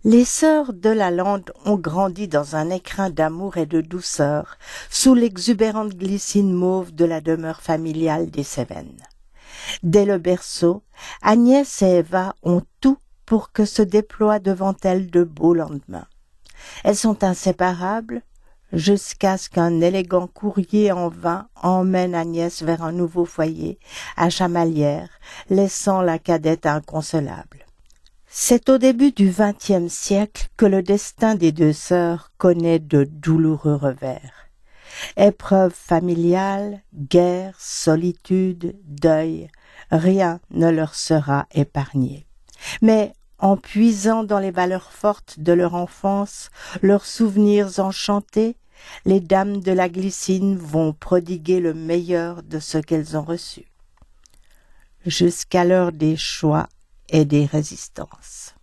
Les sœurs de Lalande ont grandi dans un écrin d'amour et de douceur, sous l'exubérante glycine mauve de la demeure familiale des Cévennes. Dès le berceau, Agnès et Eva ont tout pour que se déploient devant elles de beaux lendemains. Elles sont inséparables, jusqu'à ce qu'un élégant courrier en vain emmène Agnès vers un nouveau foyer, à Chamalières, laissant la cadette inconsolable. C'est au début du XXe siècle que le destin des deux sœurs connaît de douloureux revers. Épreuves familiales, guerre, solitude, deuil, rien ne leur sera épargné. Mais en puisant dans les valeurs fortes de leur enfance, leurs souvenirs enchantés, les dames de la glycine vont prodiguer le meilleur de ce qu'elles ont reçu. Jusqu'à l'heure des choix et des résistances.